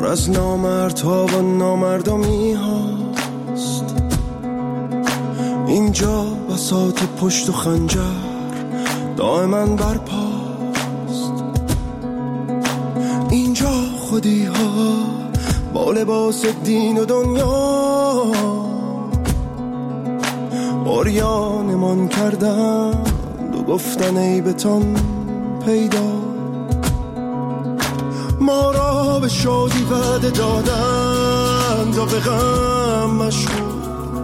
از نامردها و نامردمی هاست. اینجا بساط پشت و خنجر دائما برپاست. اینجا خودی ها با لباس دین و دنیا عریانمان کردند و گفتن عیبتان پیدا. ما را به شادی وعده دادند و به غم مشغول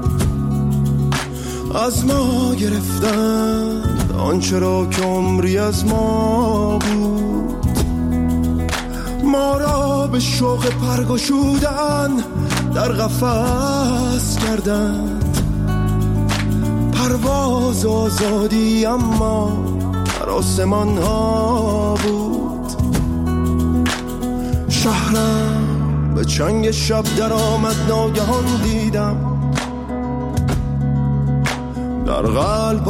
از ما گرفتند آنچه را که عمری از ما بود. ما را به شوق پرگشودن در قفس کردند، پرواز آزادی اما در آسمان ها بود. شهرم به چنگ شب در آمد، ناگهان دیدم در قلب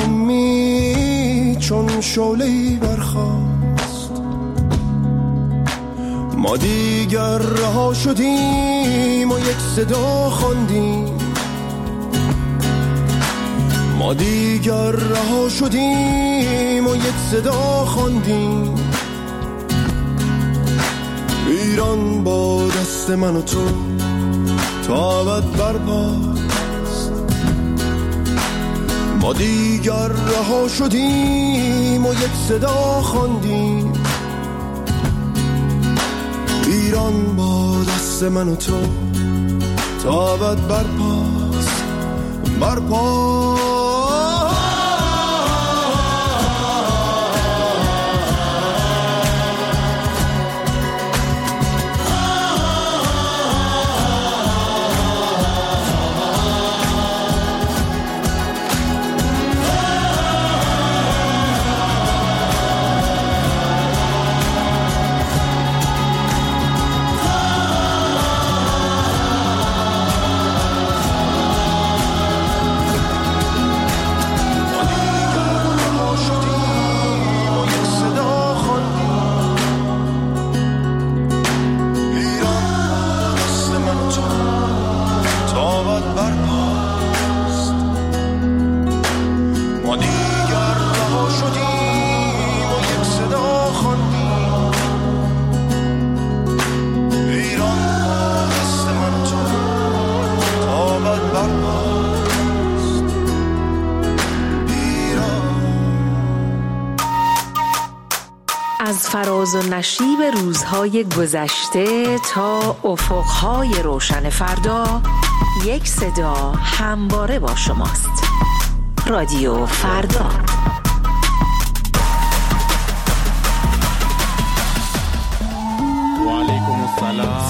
امید چون شعله‌ای برخاست. ما دیگر رها شدیم و یک صدا خواندیم. ما دیگر رها شدیم و یک صدا خواندیم. ایران با دست من و تو تا ابد برپاست. ما دیگر رها شدیم و یک صدا خواندیم. ایران با دست من و تو تا ابد برپاست. برپاست. از فراز و نشیب روزهای گذشته تا افقهای روشن فردا، یک صدا همواره با شماست. رادیو فردا. و علیکم السلام.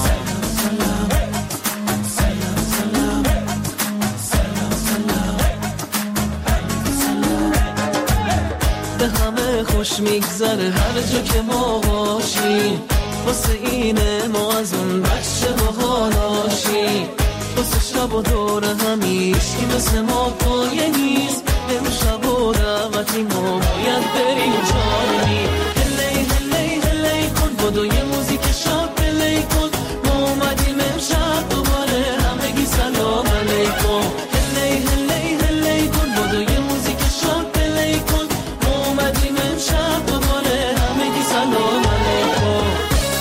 به همه خوش میگذره هر جا که ما باشیم، واسه اینه ما از اون بچه باهاشیم. واسه شب و دور همیش که مثل ما پایه نیست، امشب و دعوتی ما باید بریم جایی. هلی هلی هلی کن بدو یه موزیک شب پلی کن، ما اومدیم امشب دوباره همگی سلام علیکم. هلی هلی هلی کن بدو یه موزیک شب پلی کن، ما اومدیم امشب دوباره همگی سلام علیکم.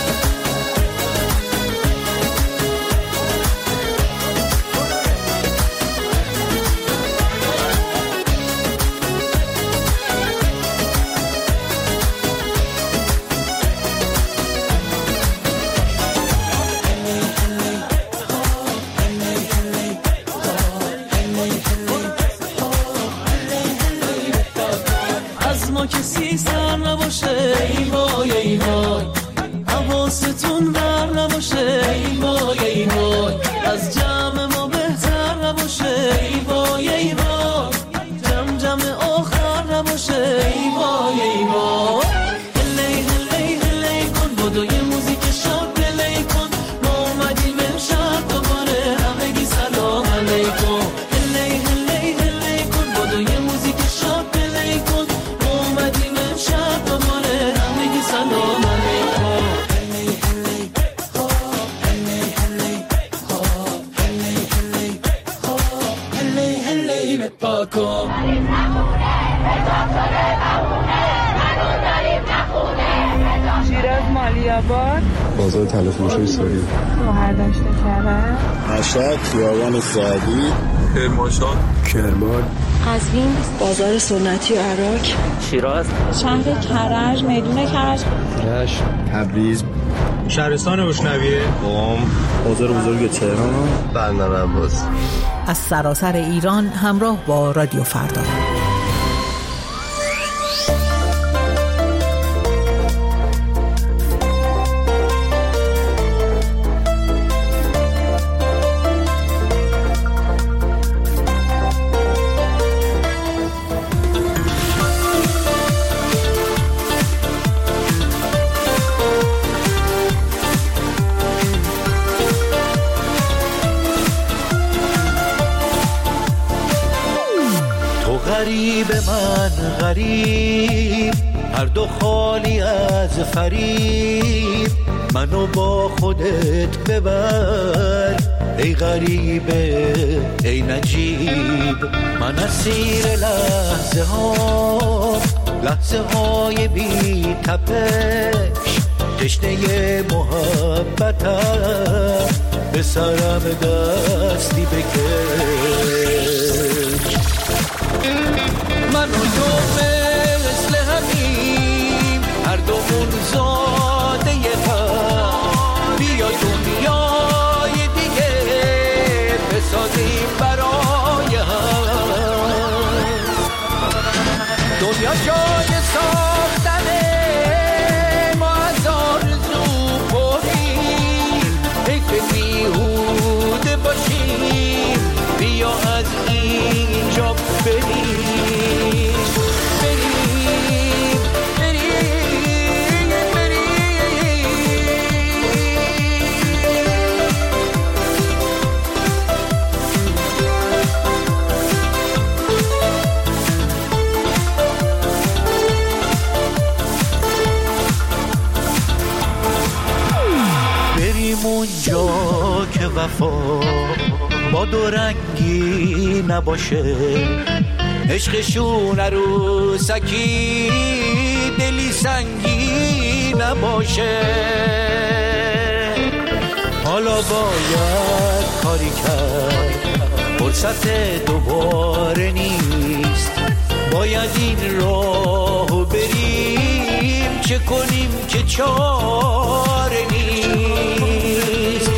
کسی سر نباشه ای وای ای وای، حواستون بر نباشه ای وای ای وای، از جمع ما بهتر نباشه ای وای ای وای، جمع جمع آخر نباشه ای وای ای وای. هلی هلی هلی کن بدو یه موزیک شاد پلی کن، ما اومدیم امشب دوباره همگی سلام علیکم. هلی هلی هلی کن بدو یه موزیک شاد پلی کن، شب دوباره همگی سلام علیکم. پاکم شیراز مالی‌آباد، بازار طلای‌فروشی سوری، مهردشت کرج، مشهد خیابان سعدی، کرمانشاه، کرمان، قزوین، بازار سنتی و عراق، شیراز، شهر کرج، میدون کرج، رشت، تبریز، شهرستان بوشنویه، قم، بازار بزرگ تهران، بندر عباس. از سراسر ایران همراه با رادیو فردا. غریب من غریب، هر دو خالی از فریب، منو با خودت ببر ای غریبه ای نجیب. من اسیر لحظه های بی تپش، تشنه محبتم به سرم دستی بکش. من و تو مثل همیم، هر دومون زاده هم، بیا دنیای دیگه بسازیم برای هم. دنیا جای ساختنه، ما از آرزو پریم، حیف بیهوده باشیم، بیا از اینجا بریم. اونجا که وفا با دو رنگی نباشه، عشقشون عروسکی دلی سنگی نباشه. حالا باید کاری کرد، فرصت دوباره نیست، باید این راهو بریم، چه کنیم که چاره نیست.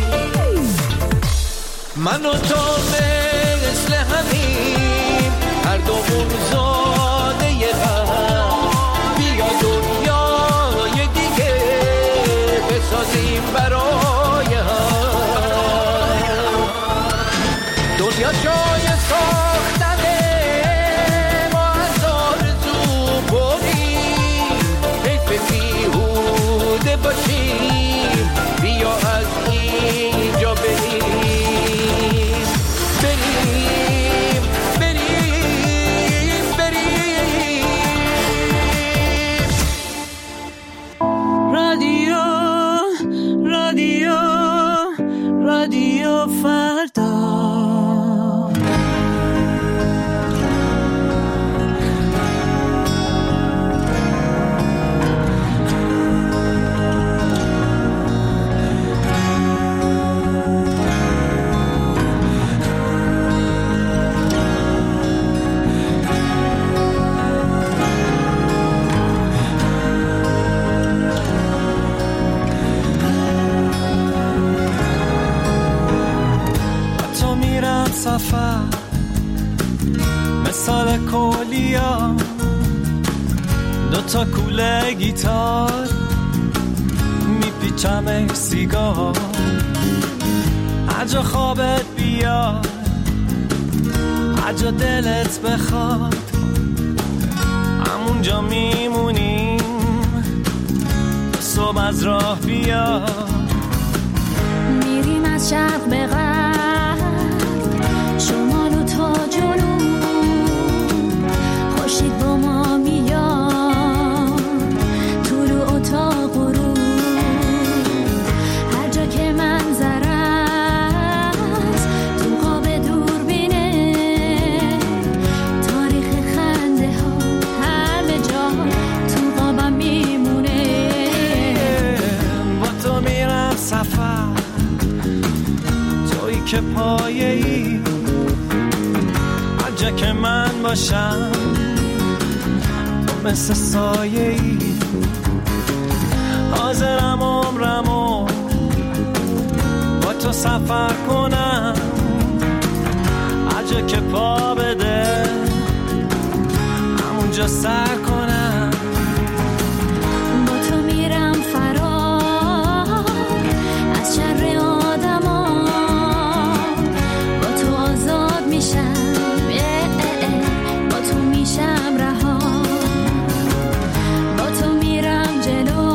من و تو مثل همیم، هر دومون زاده هم، بیا دنیای دیگه بسازیم برای هم. دنیا جای ساختنه، ما از آرزو بریم، حیف بیهوده باشیم، بیا از اینجا بریم. رادیو فردا. سفر مثال کولیا، دوتا کوله گیتار، میپیچم سیگار، هر جا خوابت بیاد، هر جا دلت بخواد، همونجا میمونیم، صبح از راه بیاد، میریم از شرق به غرب، شمال و تا جنوب، خورشید با ما میاد، طلوع تا غروب، هر جا که منظر است تو قاب دوربینه، من باشم، مثل سایه ای حاضرم عمرمو با تو سفر کنم، هر جا که پا بده همونجا سر کنم. با تو میرم فرار از شر آدما، با تو آزاد میشم، با تو میشم رها، با تو میرم جلو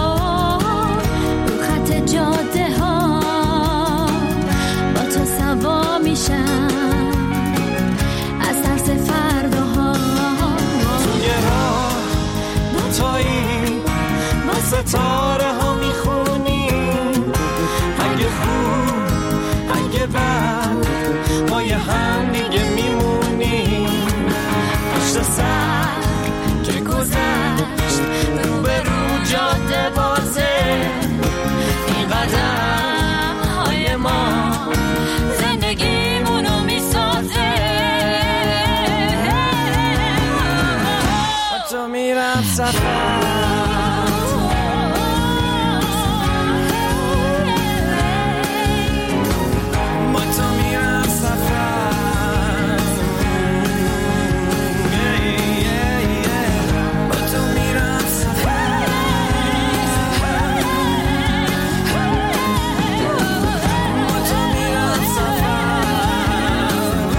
رو خط جاده ها، با تو سوا میشم از ترس فرداها. توی راه دوتایی با ستاره ها میخونیم، اگه خوب اگه بد ما یه هم دیگه میمونیم. پشت سر که گذشت رو به رو جاده بازه، این قدم های ما زندگیمونو میسازه. با تو میرم سفر، با تو میرم سفر، با تو میرم سفر، با تو میرم سفر،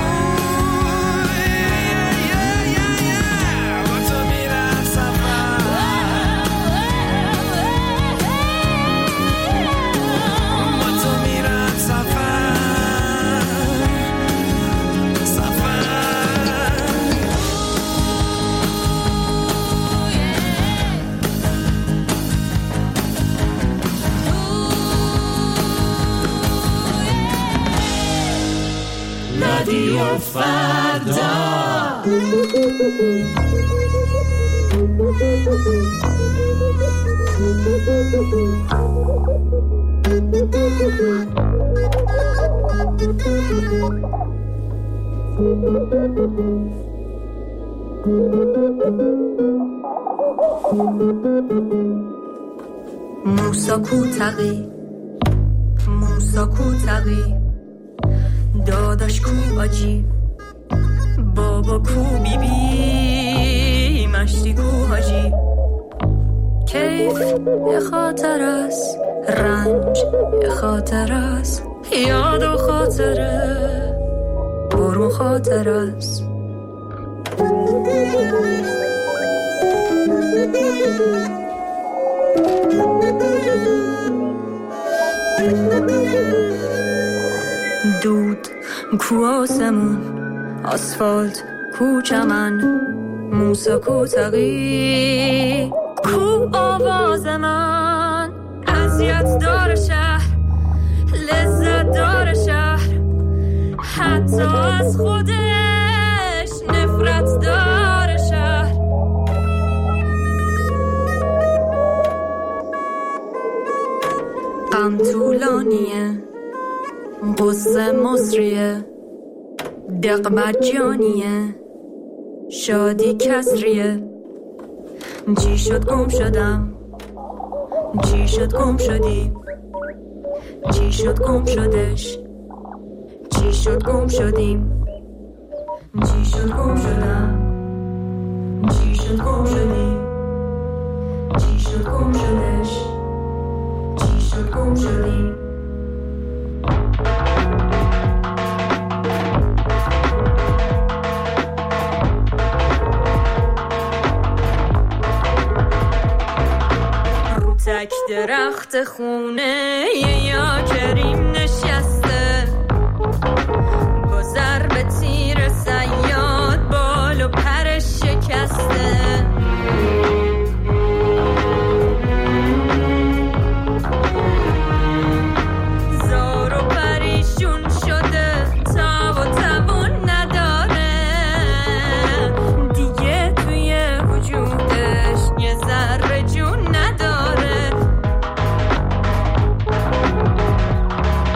با تو میرم سفر، با تو میرم سفر، سفر. رادیو فردا. موسا کوتقی داداش کو آجی، بابا کو بیبی، مشتی کو حاجی. کیف یه خاطر است، رنج یه خاطر است، یاد و خاطره برون خاطر است. دود کو آسمون، آسفالت کو چمن، موسا کو تقی کو آواز من. اذیت داره شهر، لذت داره شهر، حتی از خودش نفرت داره شهر. غم طولانیه، قصه مصریه، دق مجانیه، شادی کسریه. چی شد گم شدم، چی شد گم شدی، چی شد گم شدش، چی شد گم شدیم، چی شد گم شدم، چی شد گم شدی، چی شد گم شدش، چی شد گم شدیم. تک درخت خونه یا کریم نشسته، با ضرب تیر صیاد بال و پرش شکسته. زار و پریشون شده، تاب و توان نداره دیگه، توی وجودش یه ذره جون نداره.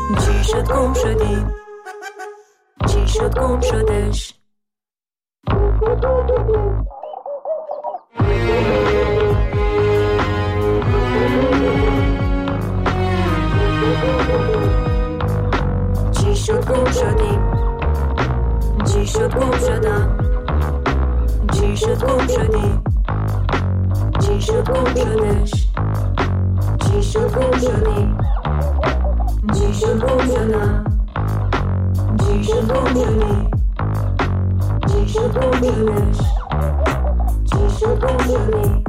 چی شد گم شدی؟ چی شد گم شدش؟ چی شد گم شدیم؟ چی شد گم شدم؟ چی شد گم شدیم؟ چی شد گم شدش؟ چی شد گم شدیم؟ چی شد گم شدم؟ چی شد گم شدیم؟ چی شد گم شدش؟ چی شد گم شدیم؟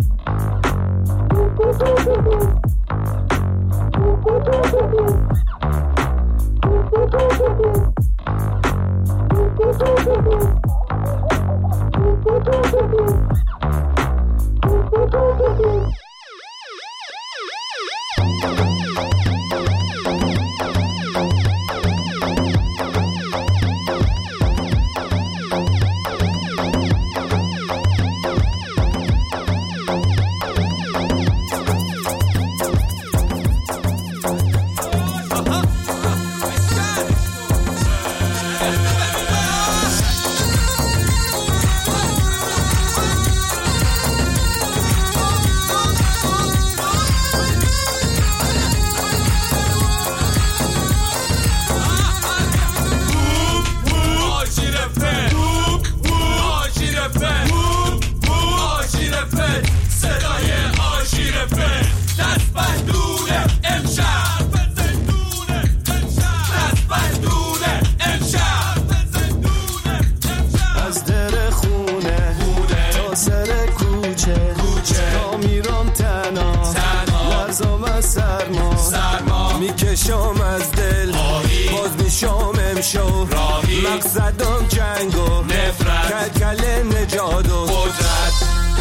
میکشم از دل باز میشم امشو مقصدم جنگ و نفرت کل نجات و قدرت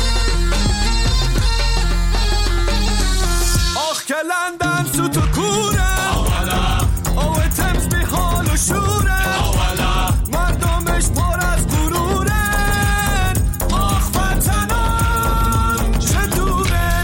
آخ که لندن سوت و کوره او تمز بی حال و شوره مردمش پر از غرورن آخ وطنم چه دورن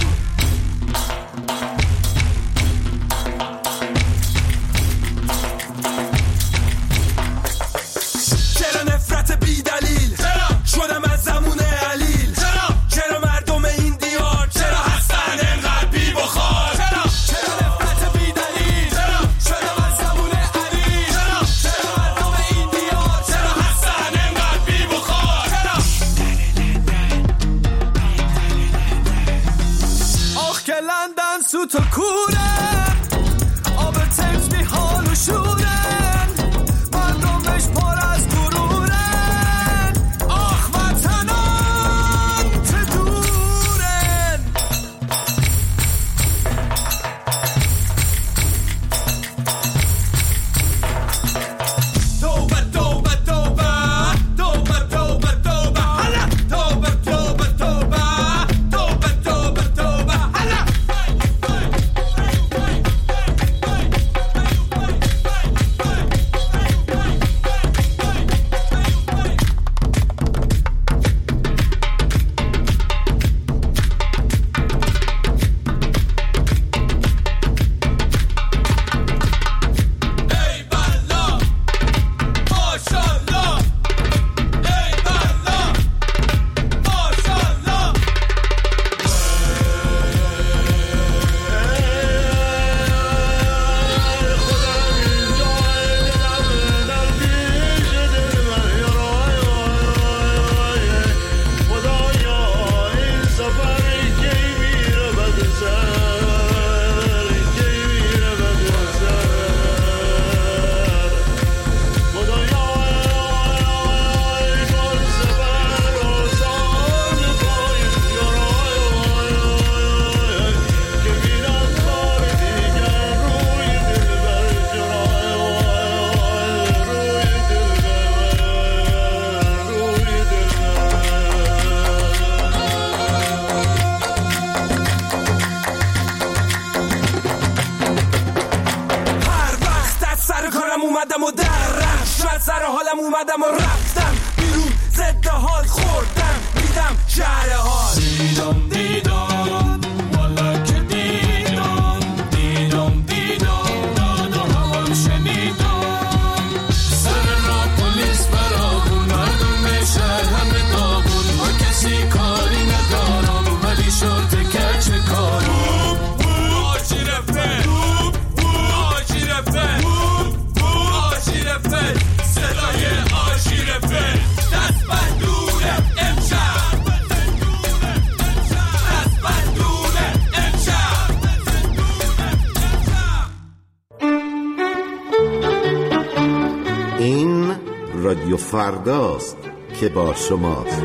چرا نفرت بی دلیل شدم از زمون علیل چرا مردم این دیار چرا هستن انقدر بی بخار چرا نفرت بی دلیل شدم از زمون علیل چرا مردم این دیار چرا هستن انقدر بی بخار آخ که لندن سوت و کوره آب تمز بی حال و شورن مردمش پر از غرورن آخ وطنم چه دورن توبه توبه توبه توبه توبه توبه هلا توبه توبه توبه توبه توبه توبه هلا اومدم و در رفت شاید سر حالم اومدم و رفتم بیرون ضد حال خوردم دیدم شهر حال دیدم دیدم والا که دیدم دیدم دیدم داد و هوام شنیدم رادیو فرداست که با شماست.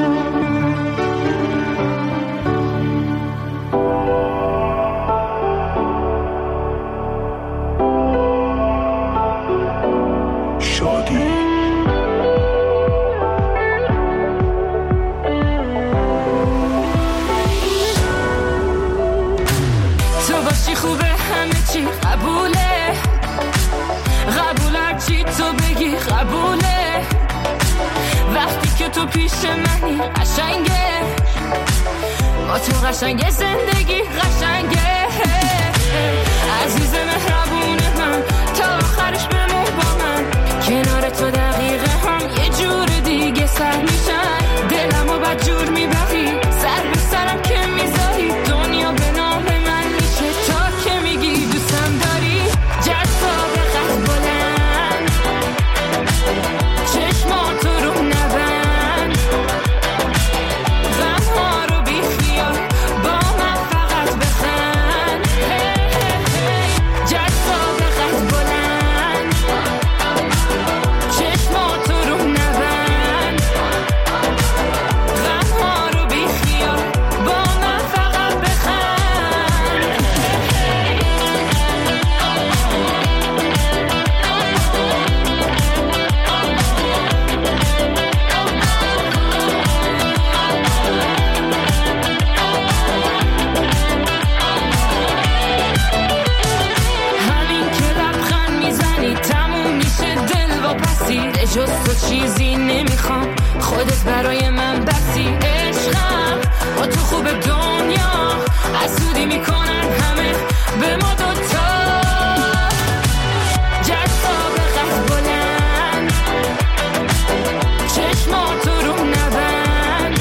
تو پیش منی قشنگه، با تو قشنگه، زندگی قشنگه. عزیز مهربون من تا آخرش بمون با من، کنار تو دقیقه هم یه جور دیگه سر میشن. دلمو بد جور میبری، سر به سرم که میذاری، دنیا به نام من میشه تا که میگی دوستم داری. جذاب قد بلند، چشماتو رو نبند، غمها رو بی خیال با من فقط بخند. جذاب قد بلند، چشماتو رو نبند، غمها رو بی خیال با من فقط بخند. همین که لبخند میزنی تموم میشه دل و پسی، جز تو چیزی نمیخوام، خودت برای من بسی. عشقم با تو خوب دنیا حسودی میکنن همه به ما دوتا. جذاب قد بلند، چشماتو رو نبند،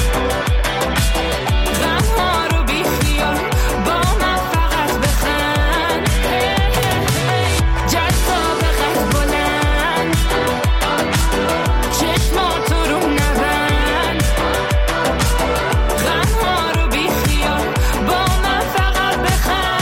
غمها رو بی خیال با من فقط بخند. جذاب قد بلند، چشماتو رو نبند، غمها رو بی خیال با من فقط بخند.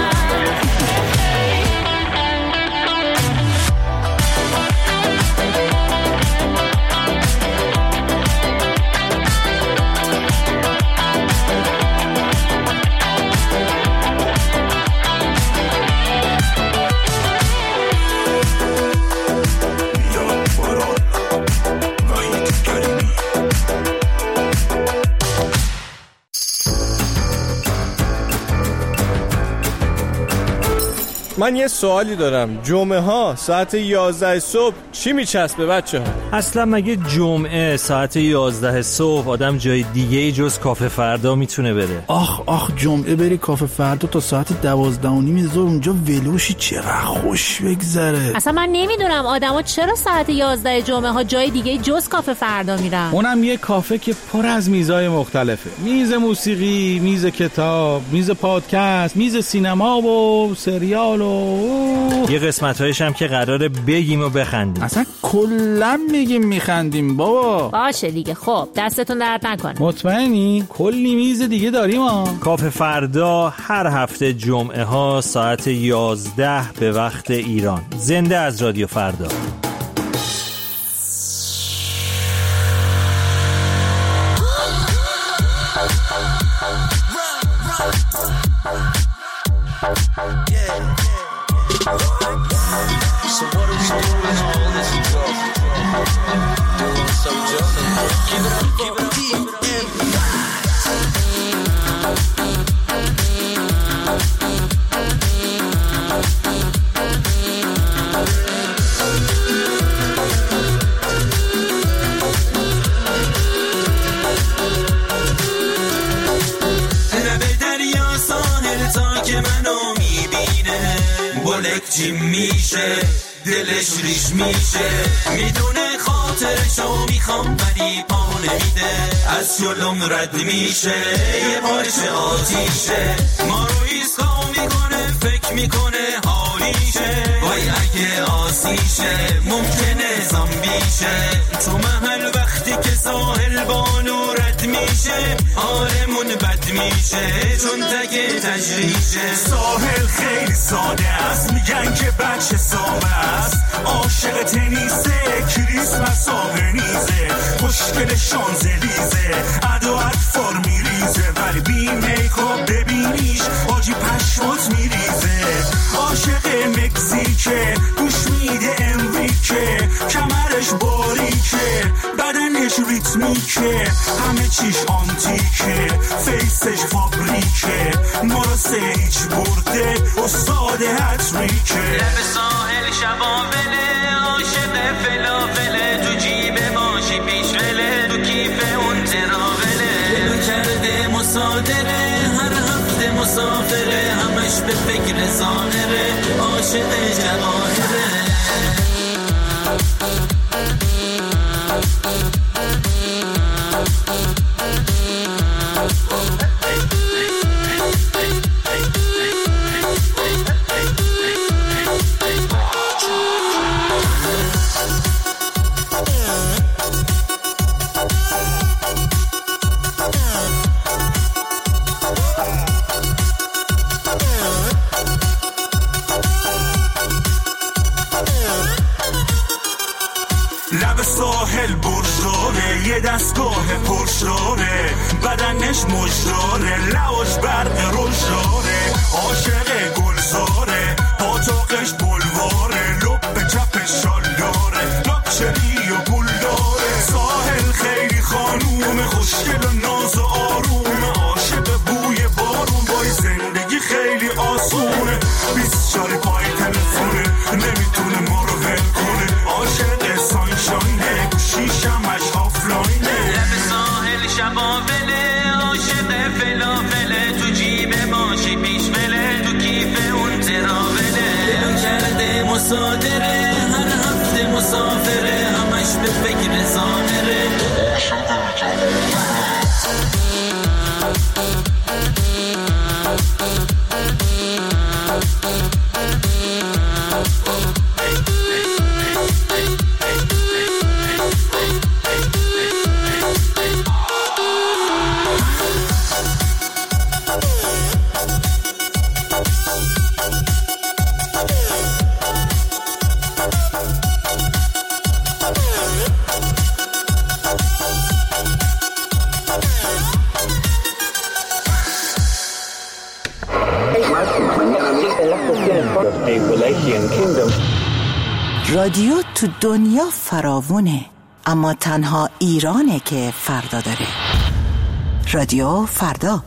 من یه سوالی دارم، جمعه ها ساعت 11 صبح چی میچسبه بچه ها؟ اصلا مگه جمعه ساعت 11 صبح آدم جای دیگه جز کافه فردا میتونه بره؟ آخ جمعه بری کافه فردا تا ساعت 12:30 ظهر اونجا ولوشی، چقدر خوش بگذره. اصلا من نمیدونم آدما چرا ساعت 11 جمعه ها جای دیگه جز کافه فردا میرن. اونم یه کافه که پر از میزای مختلفه، میز موسیقی، میز کتاب، میز پادکست، میز سینما و سریال و یه قسمت‌هایش هم که قراره بگیم و بخندیم. اصلا کلا میگیم میخندیم بابا. باشه دیگه، خب دستتون درد نکنه. مطمئنی؟ کلی میز دیگه داریم ها. کافه فردا هر هفته جمعه ها ساعت 11 به وقت ایران، زنده از رادیو فردا. So what are we doing all this drugs? Doing so just give it up for بلکچی میشه دلش ریش میشه، میدونه خاطرشو میخوام ولی پا نمیده، از جلوم رد میشه یه بارش آتیشه، ما رو ایسکا میکنه فکر میکنه حالیشه، وای اگه آسیشه ممکنه زامبیشه، تو محل وقتی که ساحل بانو رد میشه حالمون بد میشه چون تگه تجریشه. ساحل خیلی ساده است، میگن که بچه سابه است، عاشق تنیسه، کریسمس آهنیزه، خوشگل شانزلیزه، ادو اطفار میریزه، ولی بی میکاپ ببینیش آجی پشمات میریزه. عاشق مکزیکه، گوش میده امریکه، کمرش باریکه، بدنش ریتمیکه، همه چیش آنتیکه، فیسش فابریکه، ما رو سیج برده استاد هتریکه. لب ساحل شبابله، عاشق فلافله، تو جیب ماشی پیشوله، تو کیف اون تراوله. دلو کرده مصادره، هر هفته مسافره، همش به فکر ظاهره، عاشق جواهره. ساحل برشداره، یه دستگاه پرشداره، بدنش مجداره، لواش برق روشداره، عاشق گلزاره، پاتاقش بلواره، لب چپ شالداره، لاکچری و گل داره. ساحل خیلی خانوم خوشگل و ناز و آروم، عاشق بوی بارون، بای زندگی خیلی آسونه، 24 پای تلفونه، نمیتونه ما رو ول کنه، عاشق سانشاینه، گوشیشمش آفلاینه. لب ساحل شبابله، عاشق فلافله، تو جیب ماشی پیشوله، تو کیف اون تراوله. دلو کرده مصادره، هر هفته مسافره، همش به فکر ظاهره. رادیو تو دنیا فراوونه، اما تنها ایرانه که فردا داره. رادیو فردا.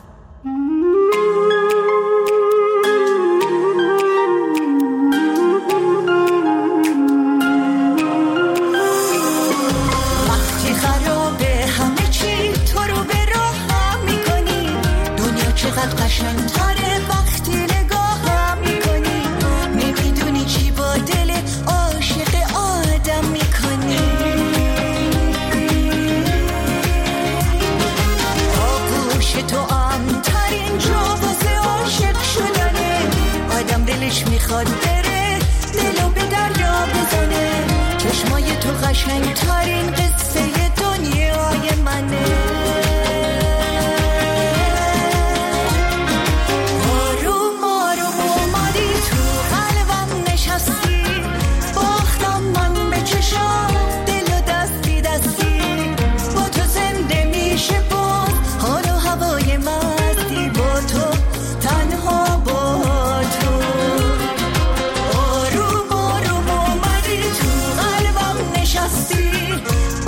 وقتی خرابه همه چی تو رو به راه میکنی، دنیا چقدر قشنگ‌تره وقتی نگاه میکنی، نمیدونی چی با دل عاشق آدم میکنی. آغوش تو امترین جا واسه عاشق شدنه، آدم دلش میخواد بره دلو به دریا بزنه، چشمای تو قشنگترین قصه دنیای منه. آروم آروم اومدی تو قلبم نشستی، باختم من به چشام دل و دستی دستی، با تو زنده میشه باز حال و هوای مستی، با تو تنها با تو. آروم آروم اومدی تو قلبم نشستی،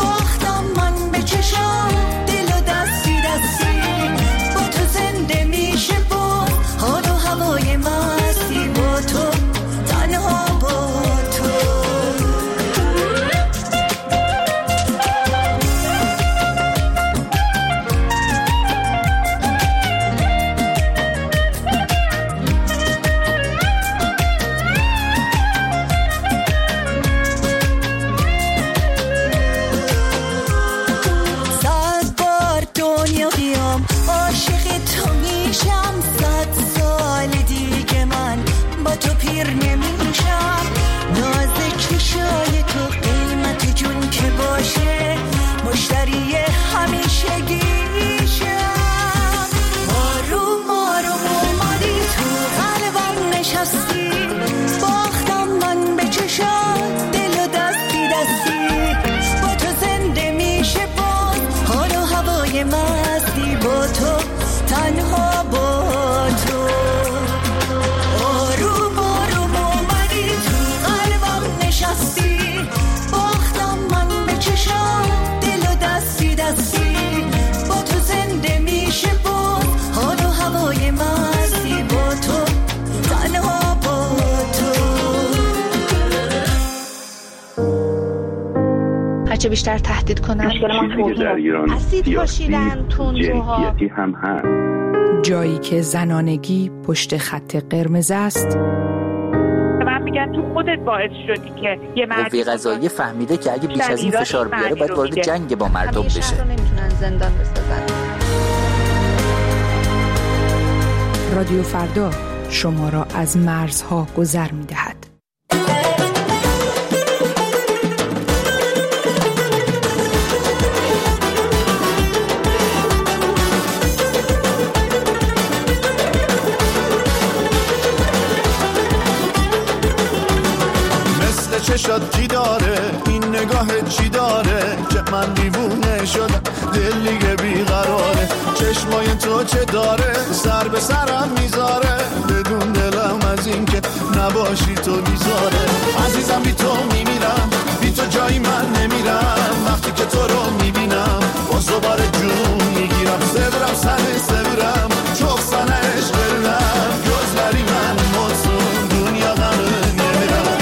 هرچه بیشتر تهدید کنن. مشکل ما توهین، اسید پاشیدن، تندروها، جنسیتی هم هست. جایی که زنانگی پشت خط قرمز است. من میگم تو خودت باعث شدی که یه قوه قضاییه فهمیده که اگه بیش از این فشار بیاره باید وارد جنگ با مردم بشه. نمیتونن زندان بسازن. رادیو فردا شما را از مرزها گذر می‌دهد. چشات کی داره این نگاه چی داره که من دیوونه شدم دل دیگه بیقراره چشمای تو چه داره سر به سرم میذاره بدون دلم از این که نباشی تو بیزاره عزیزم بی تو میمیرم بی تو جایی من نمیرم وقتی که تو رو میبینم باز دوباره جون میگیرم سبرم سنه سبرم چوب سنه عشق برنم گذری من مصون دنیا غمه نمیرم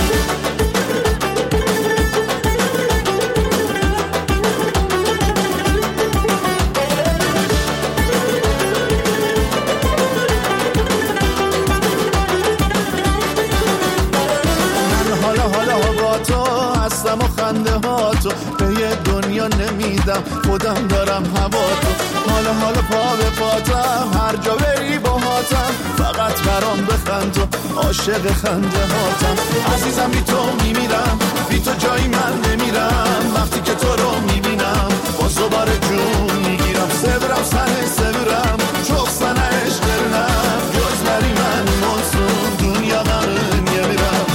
هستم و خنده ها تو به یه دنیا نمیدم خودم دارم هوا تو حالا پا به پاتم هر جا بری با هاتم فقط برام بخند تو عاشق خنده هاتم عزیزم بی تو میمیرم بی تو جایی من نمیرم وقتی که تو رو میبینم باز دوباره جون میگیرم سبرم سنه سبرم چوب سنه عشق برنم جزبری من مصون دنیا غمه نمیرم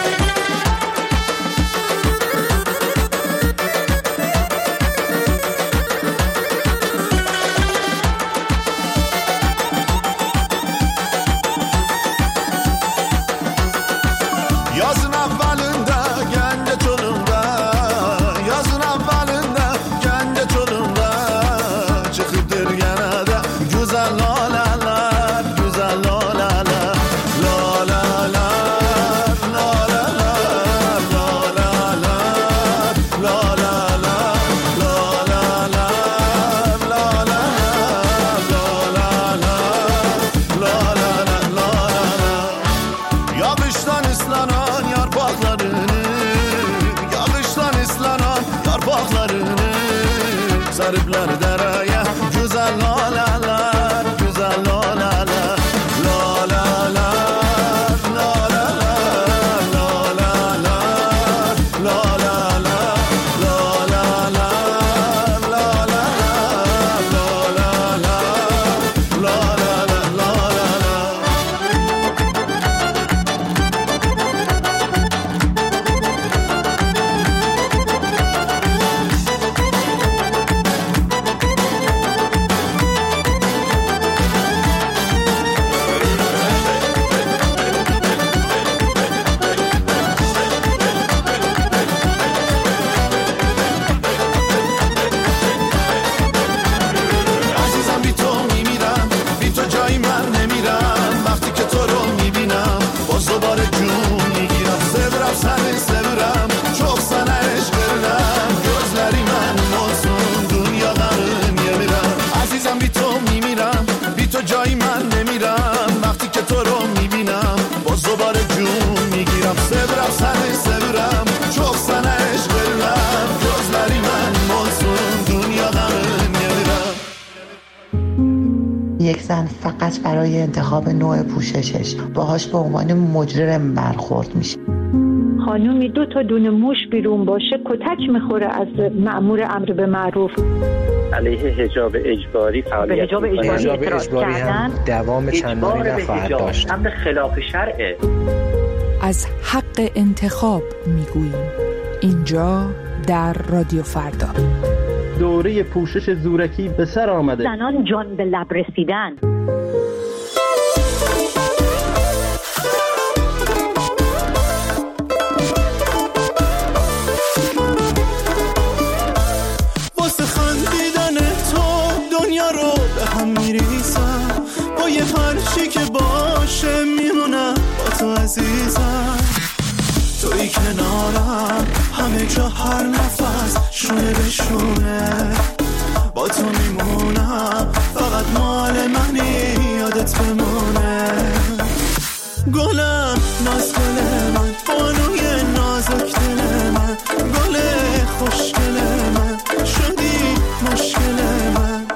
یک زن فقط برای انتخاب نوع پوششش باهاش به عنوان مجرم برخورد میشه. خانومی 2 تا دونه موش بیرون باشه کتک میخوره از مأمور امر به معروف. علیه حجاب اجباری فعالیت می‌کنه. حجاب اجباری هم دوام چندانی نخواهد داشت. امر خلاف شرعه. از حق انتخاب میگوییم اینجا در رادیو فردا. دوره پوشش زورکی به سر آمده. زنان جان به لب رسیدن. واسه خندیدن تو دنیا رو به هم میریزم، با یه هرچی که باشه میمونم با تو عزیزم. توی کنارم همه جا هر نفس شونه به شونه با تو میمونم فقط مال منی یادت بمونه گلم ناز گل من بانوی نازک دل من گل خوشگل من شدی مشکل من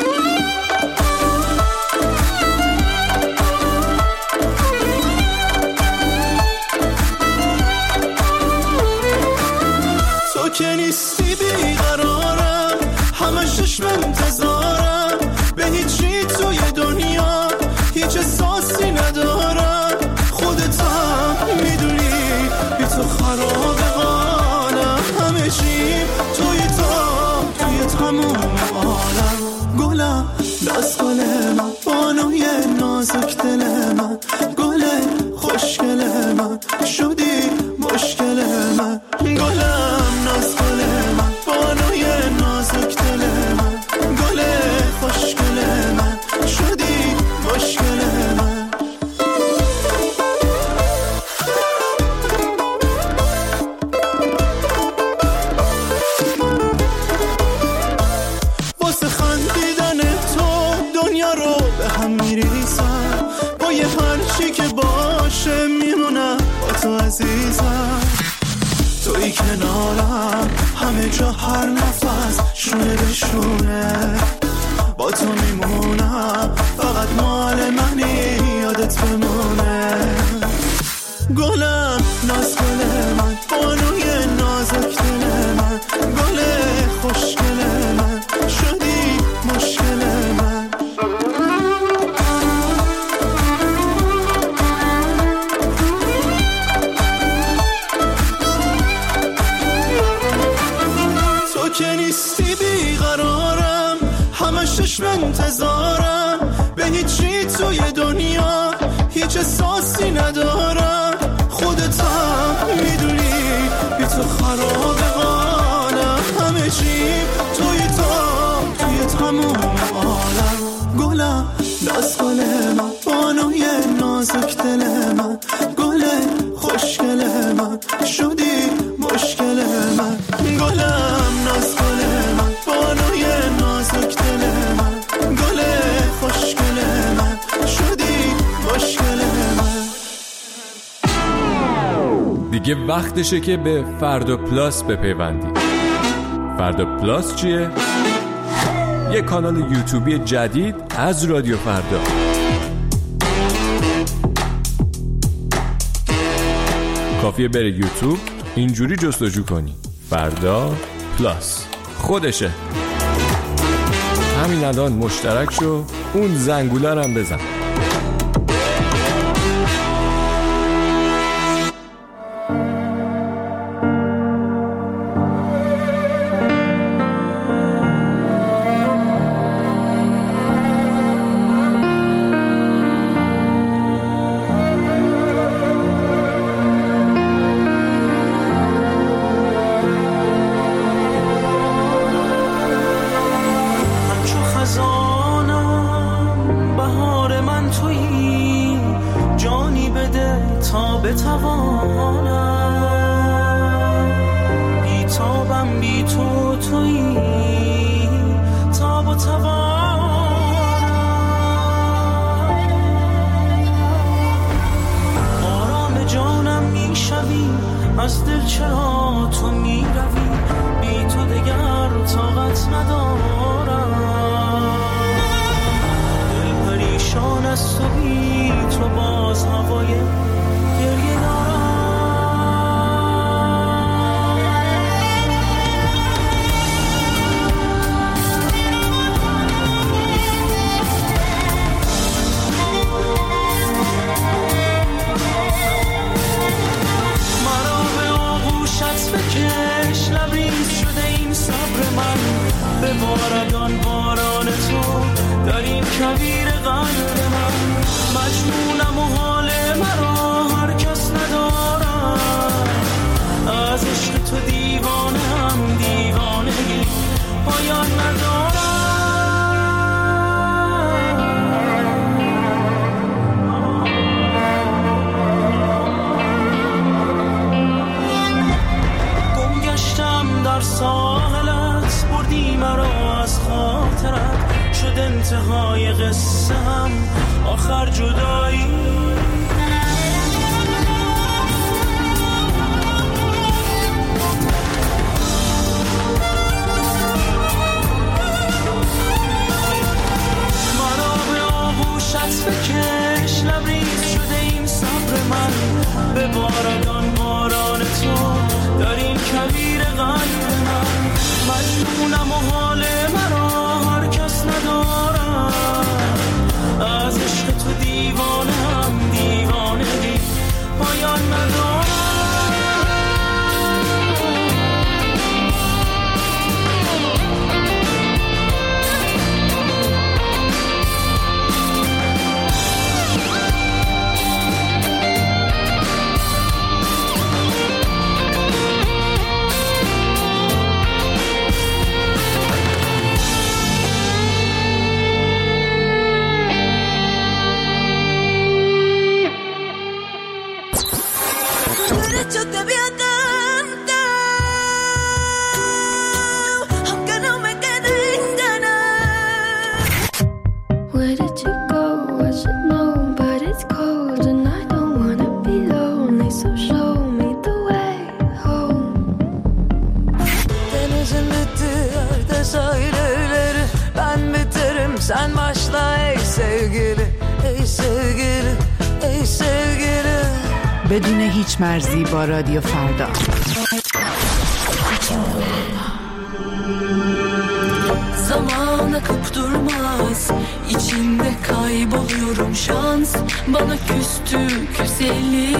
تو که نیستی بیقرارم همه چشم انتظارم به هیچی توی دنیا هیچ احساسی ندارم خودت هم میدونی بی تو خراب حالم همه چی توی تموم عالم گلم دست گل من بانوی نازک دل من گل خوشگل من شدی مشکل من گلم ناز گل من بانوی نازک دل من گل خوشگل من شدی مشکل من واسه خندیدن تو دنیا رو به هم میریزم با یه هرچی که باشه میمونم با تو عزیزم توی کنارم همه جا هر نفس شونه به شونه با تو میمونم فقط مال منی یادت بمونه گلم ناز گل من بانوی نازک دل من گل خوشگل من شدی مشکل من تو که نیستی بیقرارم همه چشم انتظارم به هیچی توی دنیا هیچ احساسی ندارم خودت هم میدونی بی تو خراب حالم همه چی توی تموم عالم گلم دست گل من بانوی نازک دل من گل خوشگل من شدی مشکل من گلم ناز گل من بانوی نازک دل من گل خوشگل من شدی مشکل من دیگه وقتشه که به فردا پلاس بپیوندید. فردا پلاس چیه؟ یه کانال یوتیوبی جدید از رادیو فردا. کافیه بره یوتیوب اینجوری جستجو کنی فردا پلاس خودشه. همین الان مشترک شو اون زنگوله رو هم بزن. از دل چرا تو می روی بی تو دگر طاقت ندارم دل پریشان از تو بی تو باز هوای گریه دارم بکش لبریز شده این صبر من به باردان باران تو در این کویر قلب من مجنونم و حال مرا هر کس ندارم از عشق تو دیوانم دیوانگی پایان ندارم از خاطرت شد انتهای قصه هم آخر جدایی. بکش لبریز شده این صبر من به باران باران تو در این کویر قلب من. مجنونم و حال مرا هر کس ندارم، از عشق تو دیوانه هم دیوانگی پایان ندارم. Sen başla ey sevgili, ey sevgili, ey sevgili. بدون هیچ مرزی با رادیو فردا. Zaman akıp durmaz, içinde kayboluyorum şans. Bana küstü küseli.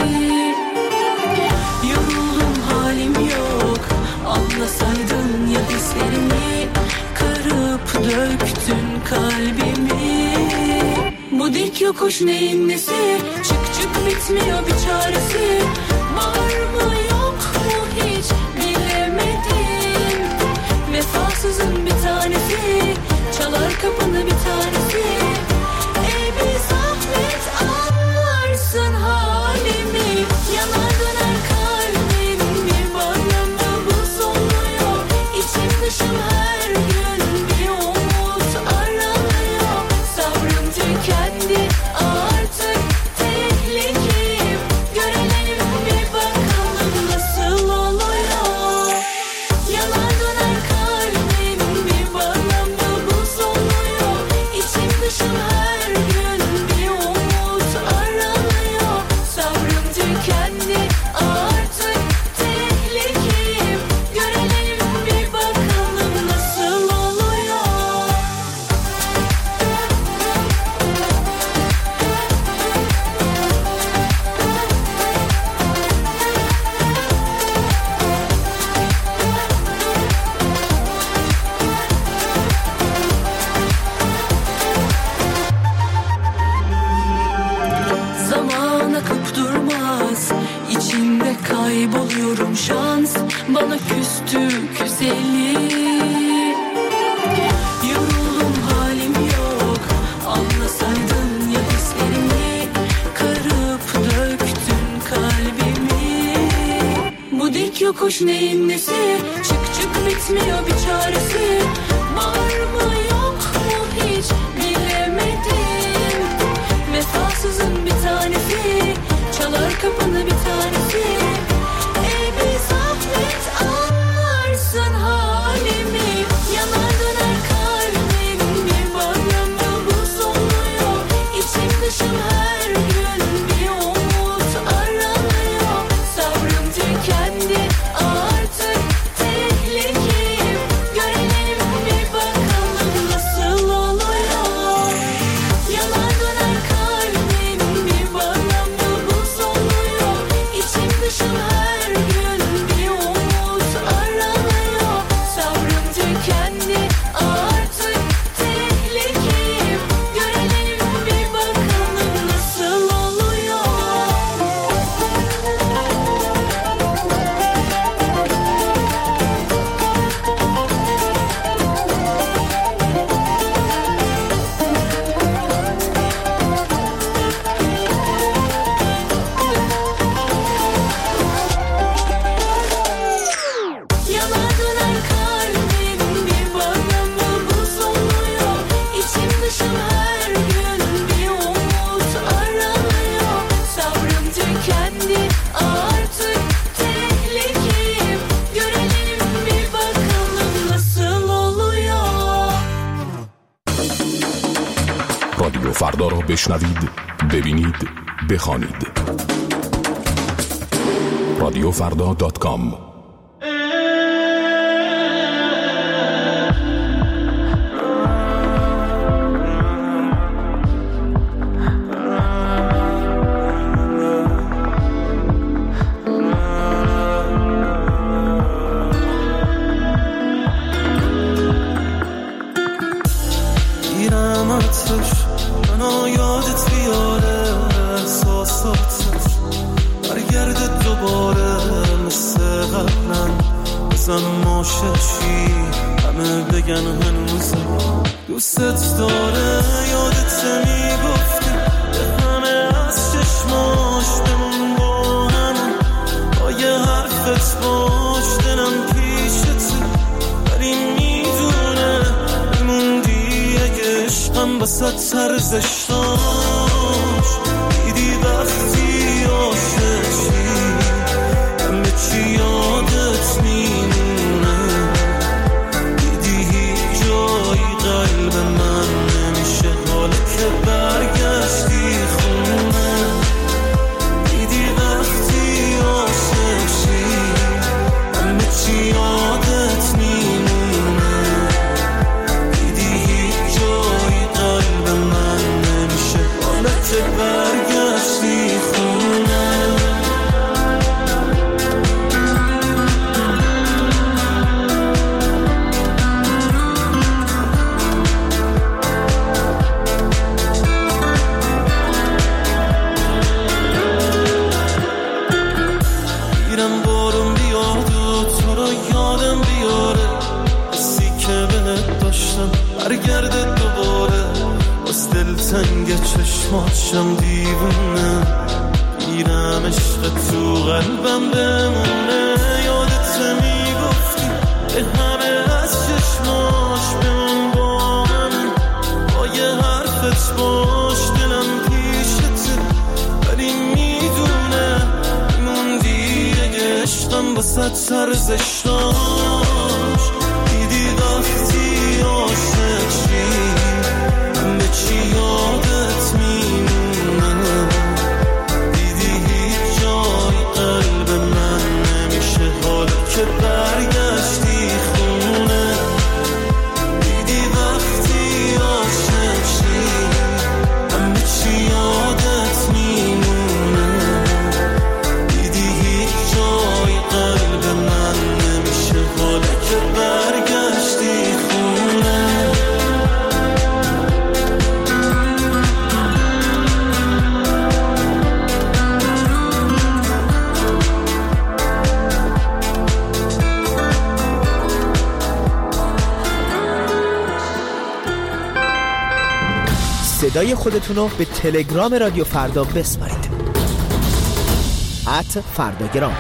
Yoruldum halim yok, anlasaydın ya hislerimi. Kırıp döktün kalbimi. Bu dik yokuş neyin nesi? Çık çık bitmiyor bir çaresi. Var mı yok mu hiç bilemedim. Vefasızın bir tanesi, çalar kapını bir tanesi. Ey bir zahmet anlarsın halimi. Yanar döner kalbim bir bağlamda buz oluyor. İçim dışım her gün bir umut aranıyor. Sabrım tükendi artık tehlikeyim. Görelim bir bakalım nasıl oluyor. Yanar döner kalbim bir bağlamda buz oluyor. İçim dışım her gün bir umut aranıyor. Sabrım tükendi artık tehlikeyim. Görelim bir bakalım nasıl oluyor. Zaman akıp durmaz, içinde kayboluyorum şans. Bana küstü küseli. Yoruldum halim yok, anlasaydın ya hislerimi. Kırıp döktün kalbimi. Bu dik yokuş neyin nesi? Çık çık bitmiyor bir çaresi. Var mı yok mu hiç bilemedim. Vefasızın bir tanesi, çalar kapını bir tanesi. Ey bir zahmet anlarsın halimi. Yanar döner kalbim bir bağlamda buz oluyor. İçim dışım her gün bir umut aranıyor. Sabrım tükendi artık tehlikeyim. Görelim bir bakalım nasıl oluyor. Yanar döner kalbim bir bağlamda buz oluyor. İçim dışım فردا را بشنوید، ببینید، بخوانید. رادیوفردا.com. همه بگن هنوز دوست داره، یادت میگفتی به همه از چشماش بمون با همون، با یه حرفت باش دلم پیشت، ولی میدونه میموندی اگه عشقم بسات ارزش داشت. دیدی وقتی عاشقی همه چی یادت میمونه، قلب من نمیشه حال که برگشتی خونه. دیدی وقتی عاشقی همه چی یادت میمونه، دیدی هیچ جایی قلب من نمیشه حال که برگشتی خونه. برگرده دوباره باز دلتنگ چشماشم دیوونه، میرم عشق تو قلبم بمونه. یادت میگفتی به همه از چشماش بمون با همون، با یه حرفت باش دلم پیشت، ولی میدونه میموندی اگه عشقم بسات ارزش داشت. دیدی وقتی عاشقی همه چی یادت میمونه، دیدی هیچ جای قلب من نمیشه حال که برگشتی خونه. دیدی وقتی عاشقی همه چی یادت میمونه، دیدی هیچ جای قلب من نمیشه حال که برگشتی خونه. صدای خودتون رو به تلگرام رادیو فردا بسپارید. @فرداگرام.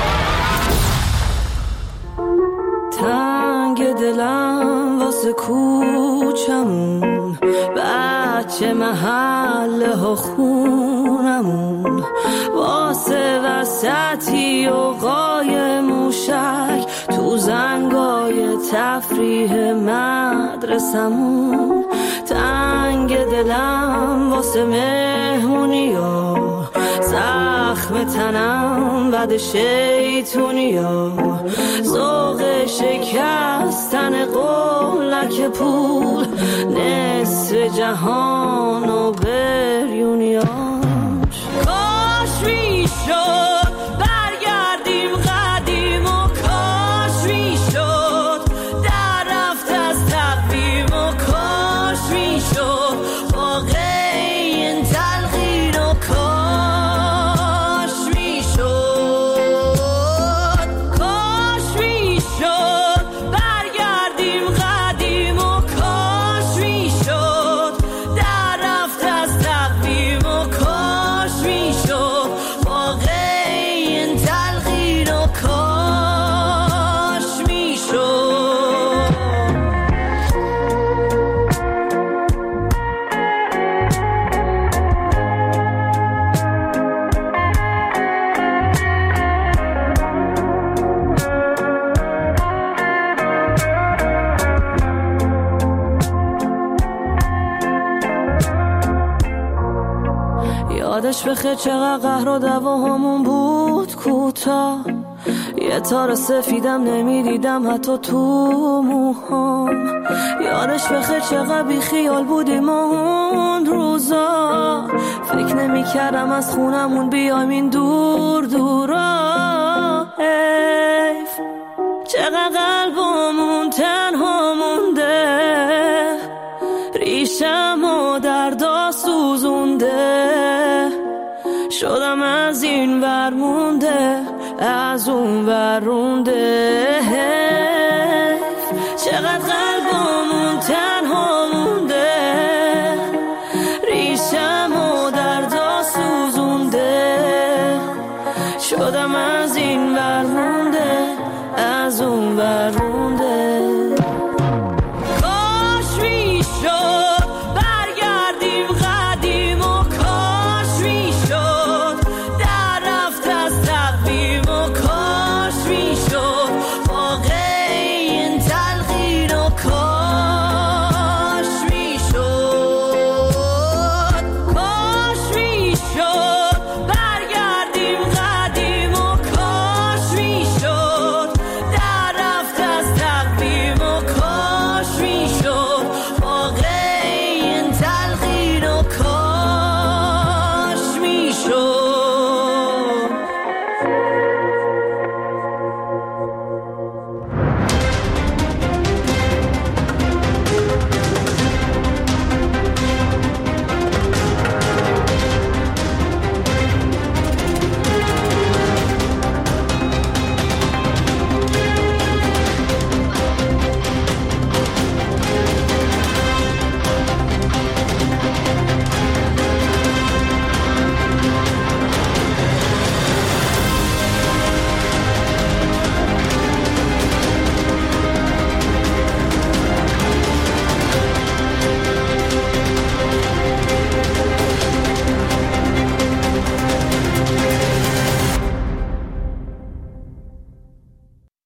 تنگ دلم واسه کوچمون، بچه محله ها خونمون، واسه وسطی و قای موشک تو زنگای تفریح مدرسمون. تنگ دلم واسه مهمونیا، زخم تنم بد شیطونیا، ذوق شکستن قولک پول، نصف جهان و بریونیاش. کاش میشد برگردیم قدیم و کاش میشد در رفت از تقویم و کاش میشد واقع این تلقین و کاش میشد، کاش میشد برگردیم قدیم و کاش میشد در رفت از تقویم و یادش بخیر چقدر قهر و دعواهامون بود کوتاه، یه تار سفیدم نمیدیدم حتی تو موهام. یادش بخیر چقدر بی خیال بودیم اون روزا، فکر نمی کردم از خونمون بیایم این دور دورا. حیف چقدر قلبمون تنها مونده، ریشم و دردا سوزونده، شدم از این ور مونده از اون ور رونده.